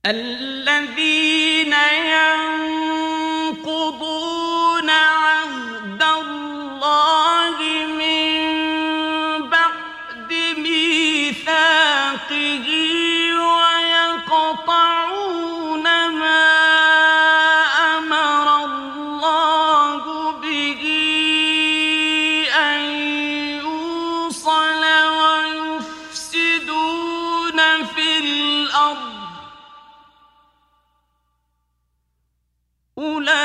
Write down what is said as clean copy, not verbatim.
الذين ينقضون عهد الله من بعد ميثاقه ويقطعون ما أمر الله به أن يوصل ويفسدون في الأرض أولئك